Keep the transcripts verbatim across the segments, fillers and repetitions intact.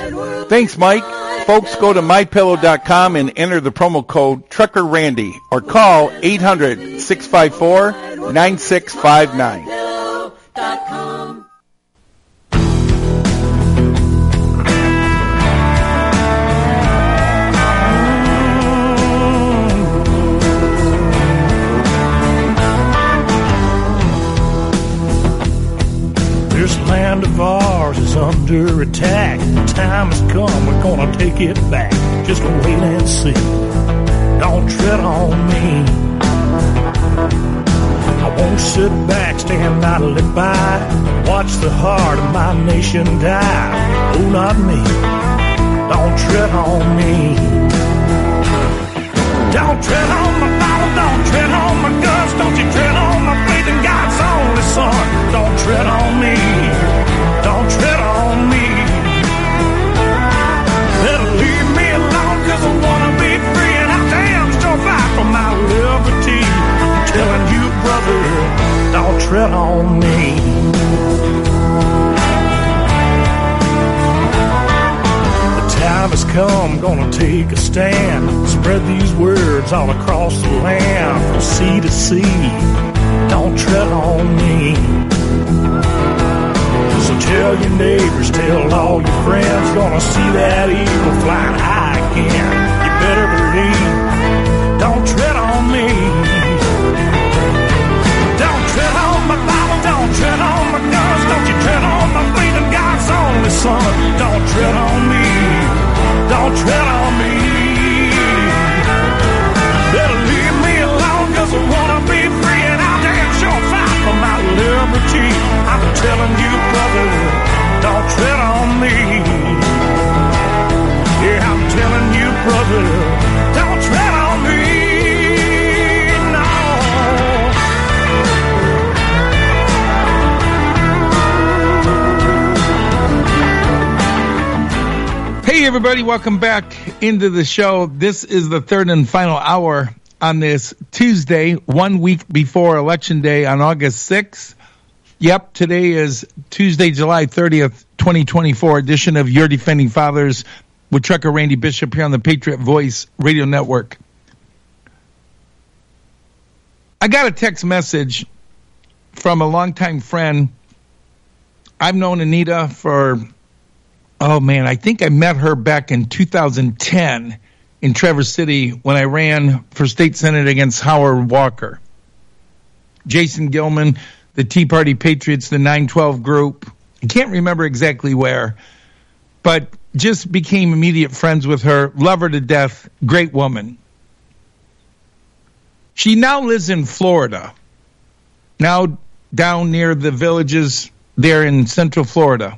Thanks, Mike. Folks, go to my pillow dot com and enter the promo code Trucker Randy or call eight hundred, six five four, nine six five nine. This land of ours is under attack. The time has come, we're gonna take it back. Just wait and see. Don't tread on me. I won't sit back, stand idly by, watch the heart of my nation die. Oh, not me. Don't tread on me. Don't tread on my Bible, don't tread on my guns, don't you tread on my faith in God's only Son. Don't tread on me, don't tread on me. Better leave me alone, cause I wanna be free, and I damn sure fight for my liberty. I'm telling you, brother, don't tread on me. Time has come, gonna take a stand. Spread these words all across the land, from sea to sea. Don't tread on me. So tell your neighbors, tell all your friends, gonna see that eagle flying high again. You better believe, don't tread on me. Don't tread on my Bible, don't tread on my guns, don't you tread on my faith in God's only Son. Don't tread on me. Don't tread on me. Better leave me alone, cause I wanna be free, and I'll damn sure fight for my liberty. I'm telling you, brother, don't tread on me. Yeah, I'm telling you, brother, don't tread on me. Hey everybody, welcome back into the show. This is the third and final hour on this Tuesday, one week before Election Day on August sixth. Yep, today is Tuesday, July thirtieth, twenty twenty-four, edition of Your Defending Fathers with Trucker Randy Bishop here on the Patriot Voice Radio Network. I got a text message from a longtime friend. I've known Anita for... Oh, man, I think I met her back in two thousand ten in Traverse City when I ran for state senate against Howard Walker. Jason Gilman, the Tea Party Patriots, the nine twelve group. I can't remember exactly where, but just became immediate friends with her. Love her to death. Great woman. She now lives in Florida, now down near the villages there in Central Florida.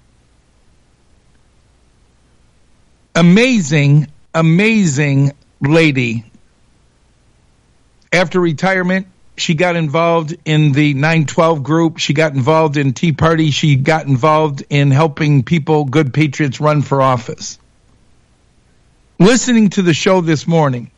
Amazing, amazing lady. After retirement, she got involved in the nine twelve group. She got involved in Tea Party. She got involved in helping people, good patriots, run for office. Listening to the show this morning,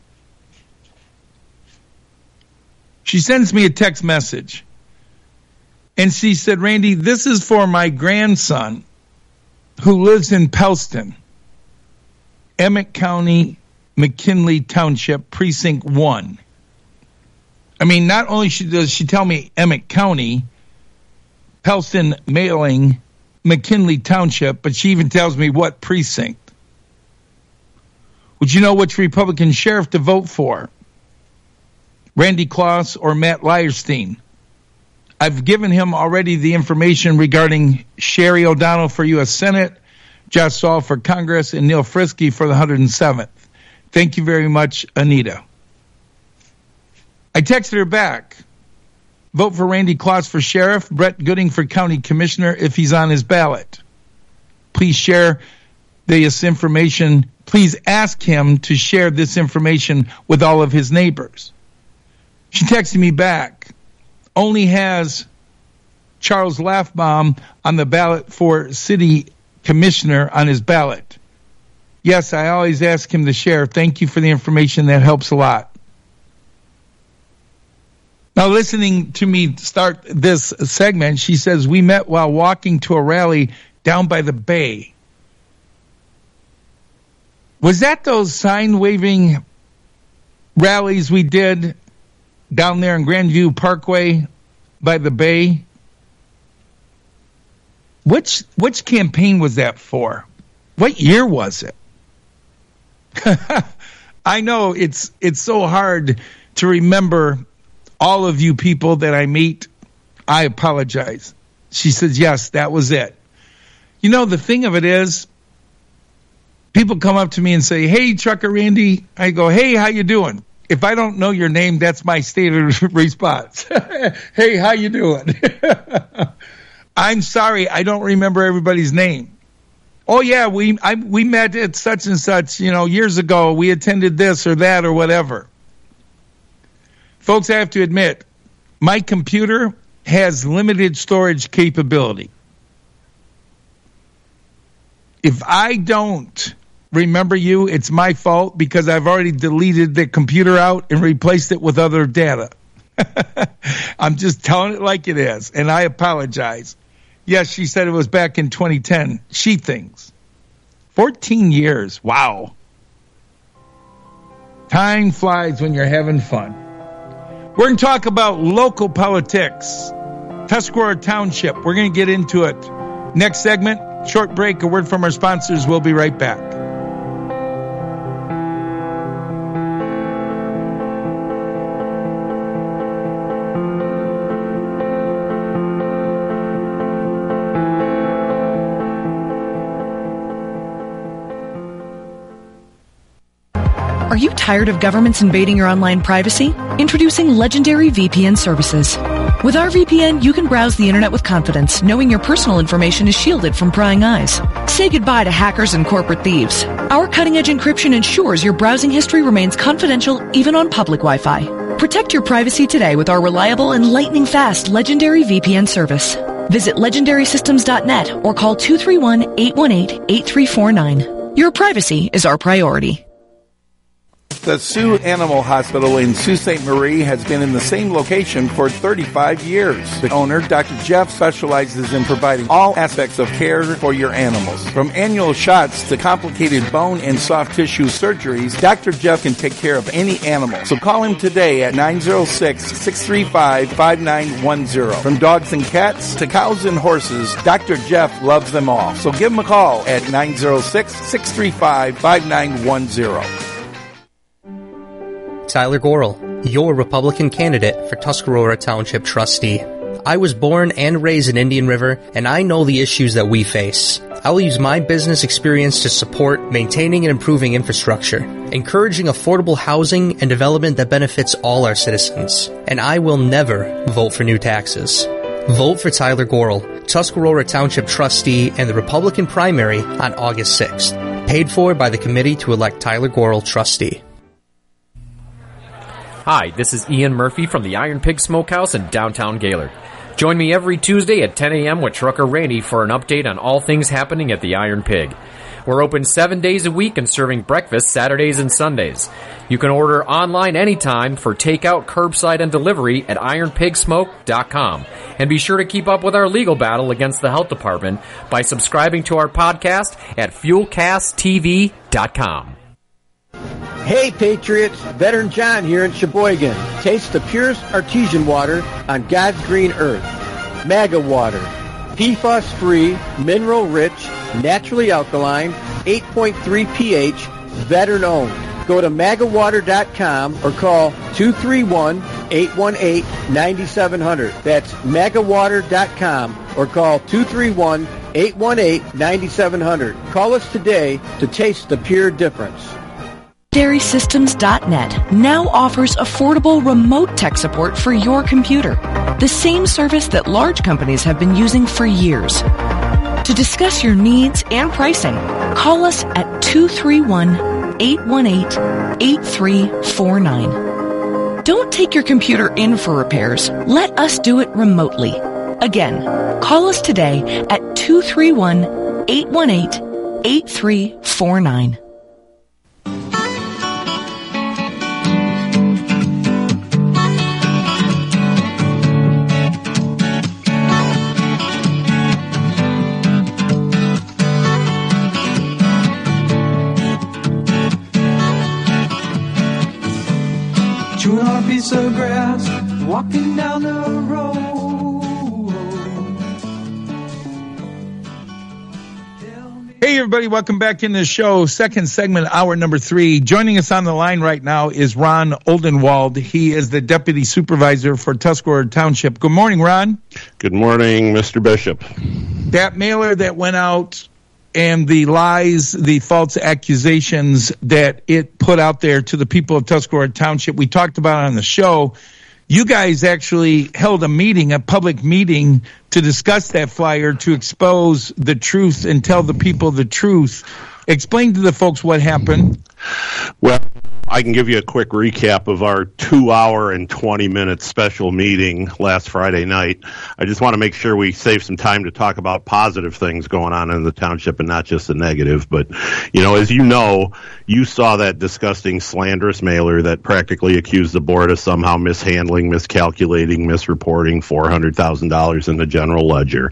she sends me a text message. And she said, Randy, this is for my grandson who lives in Pellston, Emmett County, McKinley Township, Precinct one. I mean, not only does she tell me Emmett County, Pellston mailing, McKinley Township, but she even tells me what precinct. Would you know which Republican sheriff to vote for? Randy Kloss or Matt Leierstein? I've given him already the information regarding Sherry O'Donnell for U S Senate, Josh Saul for Congress, and Neil Frisky for the one hundred seventh. Thank you very much, Anita. I texted her back. Vote for Randy Kloss for sheriff, Brett Gooding for county commissioner if he's on his ballot. Please share this information. Please ask him to share this information with all of his neighbors. She texted me back. Only has Charles Laffbaum on the ballot for city commissioner on his ballot. Yes, I always ask him to share. Thank you for the information. That helps a lot. Now, listening to me start this segment, she says, we met while walking to a rally down by the bay. Was that those sign-waving rallies we did down there in Grandview Parkway by the bay? Which which campaign was that for? What year was it? I know it's it's so hard to remember all of you people that I meet. I apologize. She says, yes, that was it. You know, the thing of it is, people come up to me and say, hey, Trucker Randy. I go, hey, how you doing? If I don't know your name, that's my standard response. Hey, how you doing? I'm sorry, I don't remember everybody's name. Oh, yeah, we I, we met at such and such, you know, years ago. We attended this or that or whatever. Folks, I have to admit, my computer has limited storage capability. If I don't remember you, it's my fault because I've already deleted the computer out and replaced it with other data. I'm just telling it like it is, and I apologize. Yes, she said it was back in twenty ten. She thinks. fourteen years. Wow. Time flies when you're having fun. We're going to talk about local politics. Tuscarora Township. We're going to get into it. Next segment, short break, a word from our sponsors. We'll be right back. Are you tired of governments invading your online privacy? Introducing Legendary V P N services. With our V P N, you can browse the internet with confidence, knowing your personal information is shielded from prying eyes. Say goodbye to hackers and corporate thieves. Our cutting-edge encryption ensures your browsing history remains confidential even on public Wi-Fi. Protect your privacy today with our reliable and lightning-fast Legendary V P N service. Visit legendary systems dot net or call two three one, eight one eight, eight three four nine. Your privacy is our priority. The Sioux Animal Hospital in Sault Ste. Marie has been in the same location for thirty-five years. The owner, Doctor Jeff, specializes in providing all aspects of care for your animals. From annual shots to complicated bone and soft tissue surgeries, Doctor Jeff can take care of any animal. So call him today at nine oh six, six three five, five nine one zero. From dogs and cats to cows and horses, Doctor Jeff loves them all. So give him a call at nine oh six, six three five, five nine one zero. Tyler Gorel, your Republican candidate for Tuscarora Township trustee. I was born and raised in Indian River, and I know the issues that we face. I will use my business experience to support maintaining and improving infrastructure, encouraging affordable housing and development that benefits all our citizens. And I will never vote for new taxes. Vote for Tyler Gorel, Tuscarora Township trustee, and the Republican primary on August sixth. Paid for by the Committee to elect Tyler Gorel trustee. Hi, this is Ian Murphy from the Iron Pig Smokehouse in downtown Gaylord. Join me every Tuesday at ten a.m. with Trucker Randy for an update on all things happening at the Iron Pig. We're open seven days a week and serving breakfast Saturdays and Sundays. You can order online anytime for takeout, curbside, and delivery at iron pig smoke dot com. And be sure to keep up with our legal battle against the health department by subscribing to our podcast at fuel cast t v dot com. Hey Patriots, Veteran John here in Sheboygan. Taste the purest artesian water on God's green earth. MAGA water. P FAS-free, mineral-rich, naturally alkaline, eight point three pH, veteran-owned. Go to maga water dot com or call two three one, eight one eight, nine seven zero zero. That's maga water dot com or call two three one, eight one eight, nine seven zero zero. Call us today to taste the pure difference. Legendary systems dot net now offers affordable remote tech support for your computer, the same service that large companies have been using for years. To discuss your needs and pricing, call us at two three one, eight one eight, eight three four nine. Don't take your computer in for repairs. Let us do it remotely. Again, call us today at two three one, eight one eight, eight three four nine. piece of grass, walking down the road. Hey, everybody, welcome back in the show. Second segment, hour number three. Joining us on the line right now is Ron Oldenwald. He is the Deputy Supervisor for Tuscarora Township. Good morning, Ron. Good morning, Mister Bishop. That mailer that went out and the lies, the false accusations that it put out there to the people of Tuscarora Township, we talked about on the show. You guys actually held a meeting, a public meeting, to discuss that flyer, to expose the truth and tell the people the truth. Explain to the folks what happened. Well, I can give you a quick recap of our two-hour and twenty-minute special meeting last Friday night. I just want to make sure we save some time to talk about positive things going on in the township and not just the negative. But, you know, as you know, you saw that disgusting, slanderous mailer that practically accused the board of somehow mishandling, miscalculating, misreporting four hundred thousand dollars in the general ledger.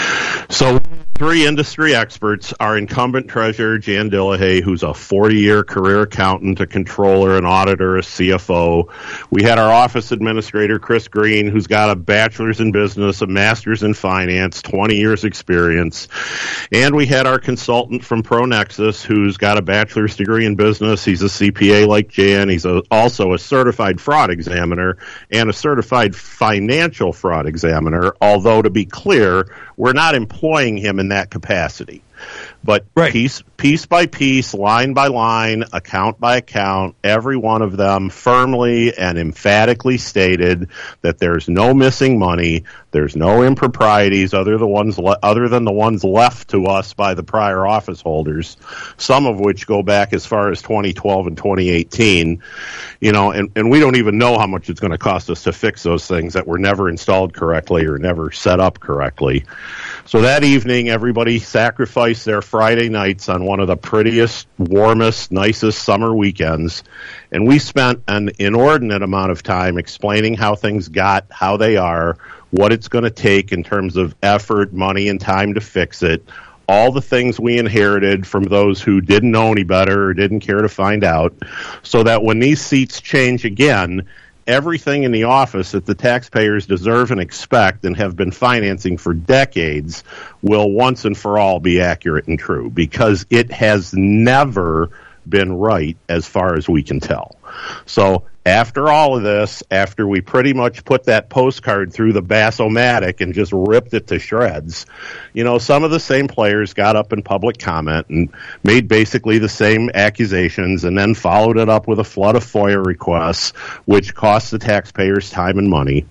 So three industry experts, our incumbent treasurer, Jan Dillahay, who's a forty-year career accountant, a controller, an auditor, a C F O. We had our office administrator, Chris Green, who's got a bachelor's in business, a master's in finance, twenty years experience. And we had our consultant from ProNexus, who's got a bachelor's degree in business. He's a C P A like Jan. He's a, also a certified fraud examiner and a certified financial fraud examiner, although to be clear, we're not employing him in that capacity. But right. piece piece by piece, line by line, account by account, every one of them firmly and emphatically stated that there's no missing money, there's no improprieties other the ones le- other than the ones left to us by the prior office holders, some of which go back as far as twenty twelve and twenty eighteen. You know, and, and we don't even know how much it's going to cost us to fix those things that were never installed correctly or never set up correctly. So that evening, everybody sacrificed their Friday nights on one of the prettiest, warmest, nicest summer weekends, and we spent an inordinate amount of time explaining how things got, how they are, what it's going to take in terms of effort, money, and time to fix it, all the things we inherited from those who didn't know any better or didn't care to find out, so that when these seats change again, everything in the office that the taxpayers deserve and expect and have been financing for decades will once and for all be accurate and true, because it has never been right as far as we can tell. So after all of this, after we pretty much put that postcard through the Bass-O-Matic and just ripped it to shreds, you know, some of the same players got up in public comment and made basically the same accusations and then followed it up with a flood of FOIA requests, which cost the taxpayers time and money.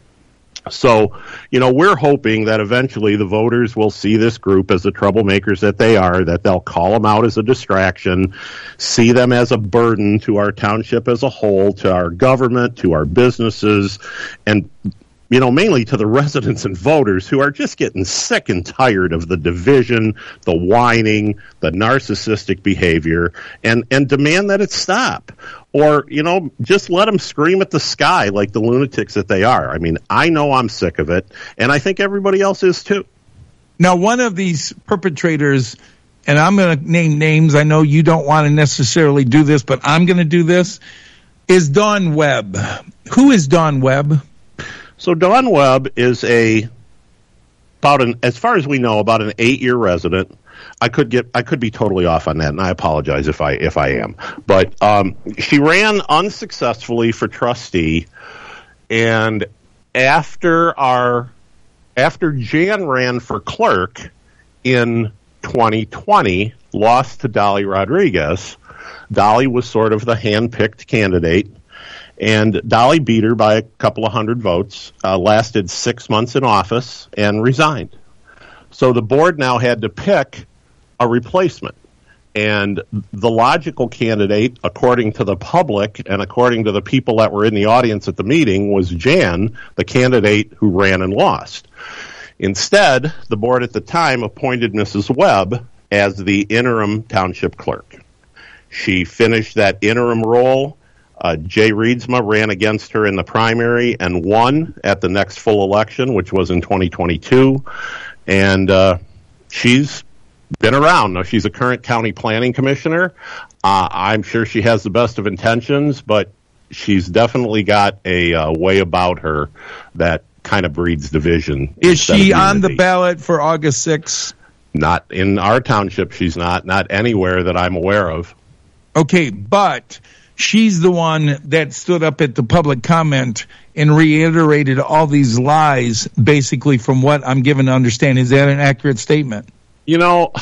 So, you know, we're hoping that eventually the voters will see this group as the troublemakers that they are, that they'll call them out as a distraction, see them as a burden to our township as a whole, to our government, to our businesses, and, you know, mainly to the residents and voters who are just getting sick and tired of the division, the whining, the narcissistic behavior, and, and demand that it stop. Or, you know, just let them scream at the sky like the lunatics that they are. I mean, I know I'm sick of it, and I think everybody else is too. Now, one of these perpetrators, and I'm going to name names, I know you don't want to necessarily do this, but I'm going to do this, is Dawn Webb. Who is Dawn Webb? So Dawn Webb is a, about an, as far as we know, about an eight-year resident. I could get, I could be totally off on that, and I apologize if I if I am. But um, she ran unsuccessfully for trustee, and after our after Jan ran for clerk in twenty twenty, lost to Dolly Rodriguez. Dolly was sort of the hand-picked candidate, and Dolly beat her by a couple of hundred votes. Uh, lasted six months in office and resigned. So the board now had to pick a replacement. And the logical candidate, according to the public and according to the people that were in the audience at the meeting, was Jan, the candidate who ran and lost. Instead, the board at the time appointed Missus Webb as the interim township clerk. She finished that interim role. Uh, Jay Reedsma ran against her in the primary and won at the next full election, which was in twenty twenty-two. And uh, she's been around. Now, she's a current county planning commissioner. Uh, I'm sure she has the best of intentions, but she's definitely got a uh, way about her that kind of breeds division. Is she on the ballot for August sixth? Not in our township, she's not. Not anywhere that I'm aware of. Okay, but she's the one that stood up at the public comment and reiterated all these lies, basically, from what I'm given to understand. Is that an accurate statement? You know,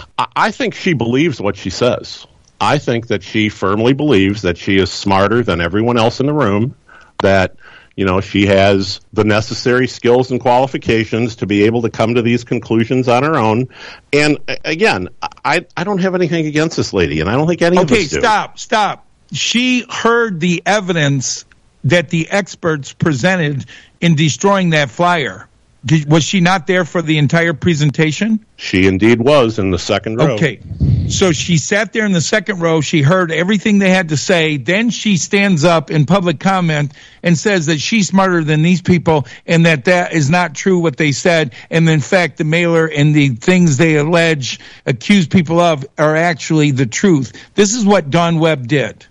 I think she believes what she says. I think that she firmly believes that she is smarter than everyone else in the room, that, you know, she has the necessary skills and qualifications to be able to come to these conclusions on her own. And again, I, I don't have anything against this lady, and I don't think any okay, of us do. Okay, stop, stop. She heard the evidence that the experts presented in destroying that flyer. Did, was she not there for the entire presentation? She indeed was in the second row. Okay. So she sat there in the second row. She heard everything they had to say. Then she stands up in public comment and says that she's smarter than these people and that that is not true what they said. And in fact, the mailer and the things they allege, accuse people of are actually the truth. This is what Dawn Webb did.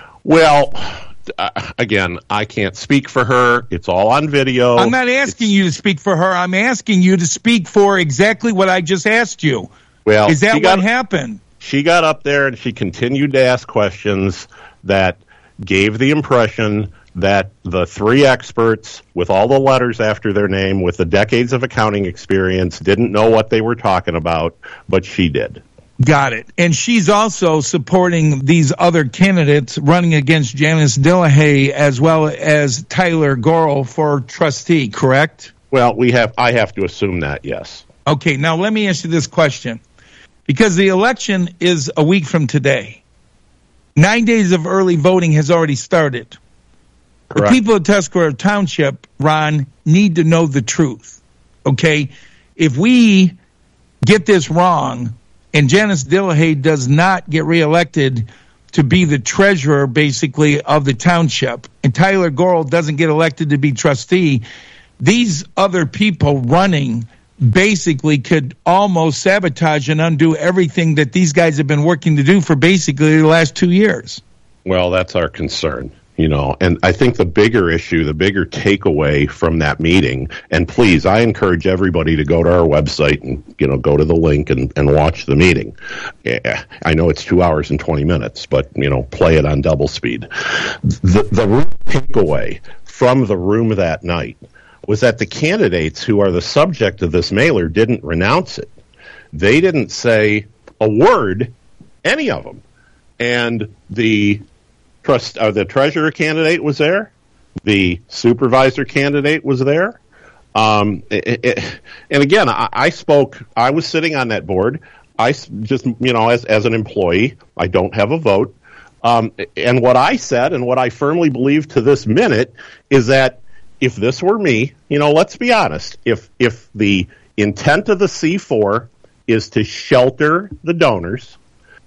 Well, uh, again, I can't speak for her. It's all on video. I'm not asking it's, you to speak for her. I'm asking you to speak for exactly what I just asked you. Well, is that what got, happened? She got up there and she continued to ask questions that gave the impression that the three experts with all the letters after their name, with the decades of accounting experience, didn't know what they were talking about, but she did. Got it. And she's also supporting these other candidates running against Janice Delahaye as well as Tyler Gorel for trustee, correct? Well, we have. I have to assume that, yes. Okay, now let me ask you this question. Because the election is a week from today. Nine days of early voting has already started. Correct. The people of Tuscarora Township, Ron, need to know the truth. Okay? If we get this wrong and Janice Delahaye does not get reelected to be the treasurer, basically, of the township, and Tyler Gorel doesn't get elected to be trustee, these other people running basically could almost sabotage and undo everything that these guys have been working to do for basically the last two years. Well, that's our concern, you know, and I think the bigger issue, the bigger takeaway from that meeting, and please, I encourage everybody to go to our website and, you know, go to the link and, and watch the meeting. Yeah, I know it's two hours and twenty minutes, but, you know, play it on double speed. The, the real takeaway from the room that night was that the candidates who are the subject of this mailer didn't renounce it. They didn't say a word, any of them. And the trust, uh, the treasurer candidate was there. The supervisor candidate was there. Um, it, it, and again, I, I spoke. I was sitting on that board. I just, you know, as as an employee, I don't have a vote. Um, and what I said, and what I firmly believe to this minute, is that if this were me, you know, let's be honest, if if the intent of the C four is to shelter the donors,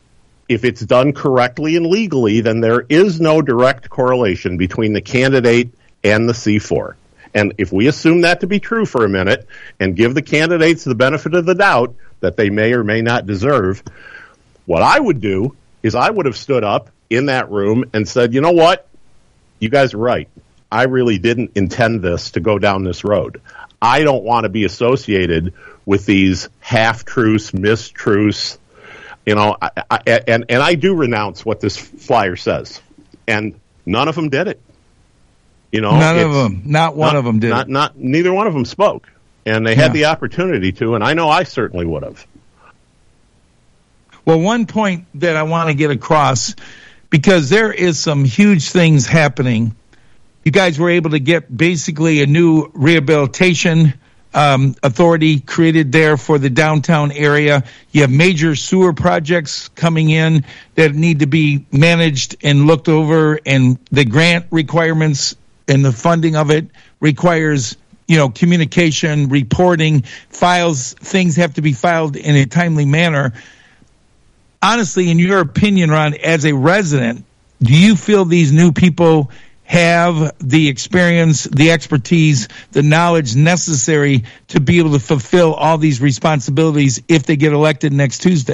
if it's done correctly and legally, then there is no direct correlation between the candidate and the C four. And if we assume that to be true for a minute and give the candidates the benefit of the doubt that they may or may not deserve, what I would do is I would have stood up in that room and said, you know what, you guys are right. I really didn't intend this to go down this road. I don't want to be associated with these half-truths, mistruths, you know, I, I, and, and I do renounce what this flyer says. And none of them did it. You know, none of them, not one not, of them did not, it. Not, neither one of them spoke. And they yeah. had the opportunity to, and I know I certainly would have. Well, one point that I want to get across, because there is some huge things happening. You guys were able to get basically a new rehabilitation um, authority created there for the downtown area. You have major sewer projects coming in that need to be managed and looked over, and the grant requirements and the funding of it requires, you know, communication, reporting, files, things have to be filed in a timely manner. Honestly, in your opinion, Ron, as a resident, do you feel these new people have the experience, the expertise, the knowledge necessary to be able to fulfill all these responsibilities if they get elected next Tuesday?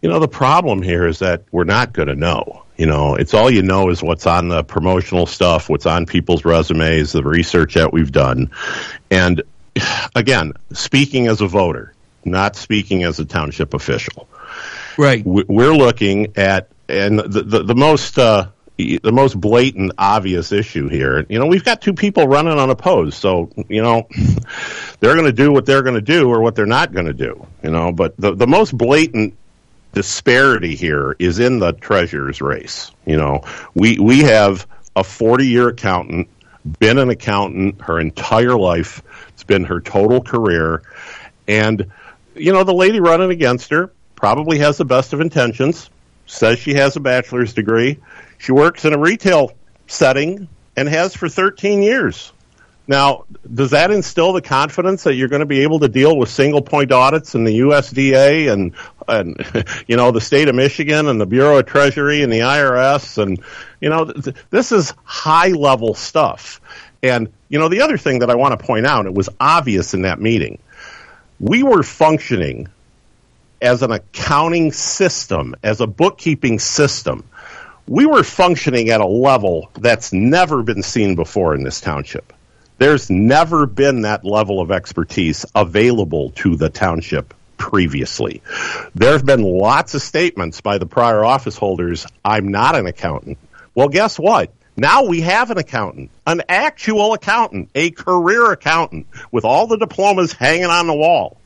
you know, the problem here is that we're not going to know. You know, it's all you know is what's on the promotional stuff, what's on people's resumes, the research that we've done. And again, speaking as a voter, not speaking as a township official. Right. We're looking at, and the, the, the most, uh, the most blatant, obvious issue here, you know, we've got two people running unopposed. So, you know, they're going to do what they're going to do or what they're not going to do, you know, but the, the most blatant disparity here is in the treasurer's race. You know, we, we have a forty-year accountant, been an accountant her entire life. It's been her total career. And, you know, the lady running against her probably has the best of intentions, says she has a bachelor's degree. She works in a retail setting and has for thirteen years. Now, does that instill the confidence that you're going to be able to deal with single-point audits in the U S D A and, and, you know, the state of Michigan and the Bureau of Treasury and the I R S? And, you know, th- this is high-level stuff. And, you know, the other thing that I want to point out, it was obvious in that meeting, we were functioning as an accounting system, as a bookkeeping system. We were functioning at a level that's never been seen before in this township. There's never been that level of expertise available to the township previously. There have been lots of statements by the prior office holders, I'm not an accountant. Well, guess what? Now we have an accountant, an actual accountant, a career accountant with all the diplomas hanging on the wall.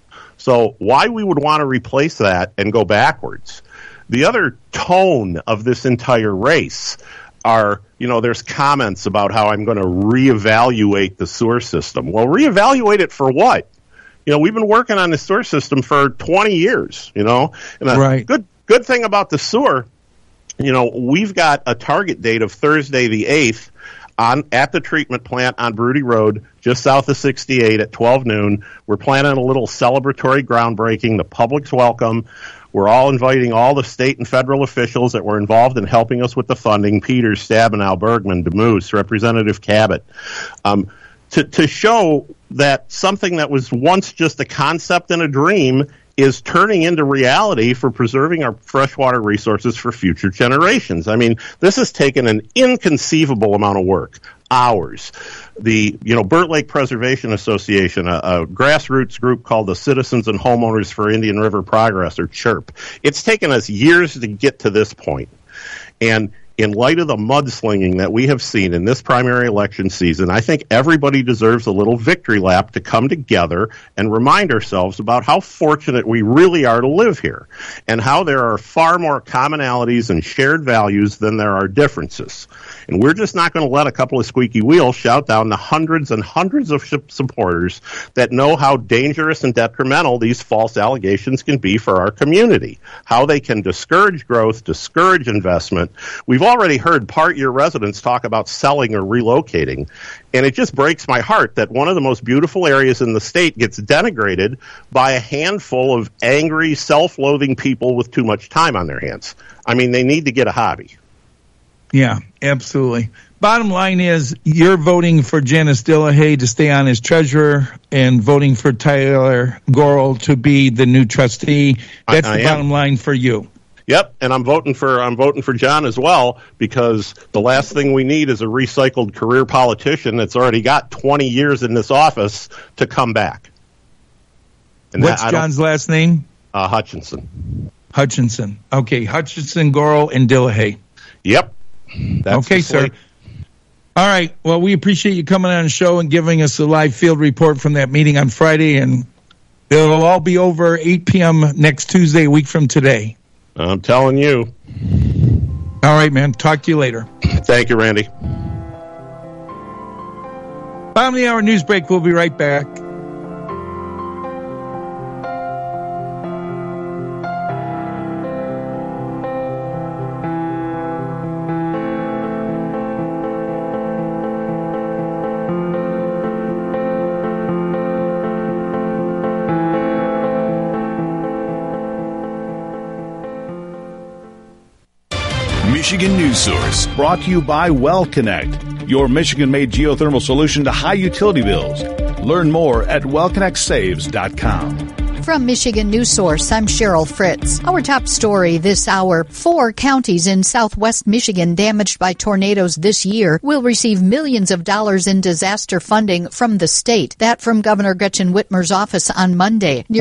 So why we would want to replace that and go backwards? The other tone of this entire race are, you know, there's comments about how I'm going to reevaluate the sewer system. Well, reevaluate it for what? You know, we've been working on the sewer system for twenty years, you know. And a right. good good thing about the sewer, you know, we've got a target date of Thursday the eighth on at the treatment plant on Broody Road, just south of sixty-eight at twelve noon. We're planning a little celebratory groundbreaking. The public's welcome. We're all inviting all the state and federal officials that were involved in helping us with the funding, Peters, Stabenow, Bergman, DeMoose, Representative Cabot, um, to, to show that something that was once just a concept and a dream is turning into reality for preserving our freshwater resources for future generations. I mean, this has taken an inconceivable amount of work, hours. The, you know, Burt Lake Preservation Association, a, a grassroots group called the Citizens and Homeowners for Indian River Progress, or CHIRP. It's taken us years to get to this point. And in light of the mudslinging that we have seen in this primary election season, I think everybody deserves a little victory lap to come together and remind ourselves about how fortunate we really are to live here and how there are far more commonalities and shared values than there are differences. And we're just not going to let a couple of squeaky wheels shout down the hundreds and hundreds of supporters that know how dangerous and detrimental these false allegations can be for our community, how they can discourage growth, discourage investment. We've already heard part-year residents talk about selling or relocating, and it just breaks my heart that one of the most beautiful areas in the state gets denigrated by a handful of angry, self-loathing people with too much time on their hands. I mean, they need to get a hobby. Yeah, absolutely. Bottom line is you're voting for Janice Dillahay to stay on as treasurer and voting for Tyler Gorel to be the new trustee. That's I, I the am. bottom line for you. Yep, and I'm voting for I'm voting for John as well, because the last thing we need is a recycled career politician that's already got twenty years in this office to come back. And What's that, John's last name? Uh, Hutchinson. Hutchinson. Okay, Hutchinson, Gorel, and Dillahay. Yep. That's okay, sir. All right. Well, we appreciate you coming on the show and giving us a live field report from that meeting on Friday, and it'll all be over eight p.m. next Tuesday, a week from today. I'm telling you. All right, man. Talk to you later. Thank you, Randy. Bottom of the hour news break. We'll be right back. Michigan News Source, brought to you by WellConnect, your Michigan-made geothermal solution to high utility bills. Learn more at well connect saves dot com. From Michigan News Source, I'm Cheryl Fritz. Our top story this hour, four counties in southwest Michigan damaged by tornadoes this year will receive millions of dollars in disaster funding from the state. That from Governor Gretchen Whitmer's office on Monday.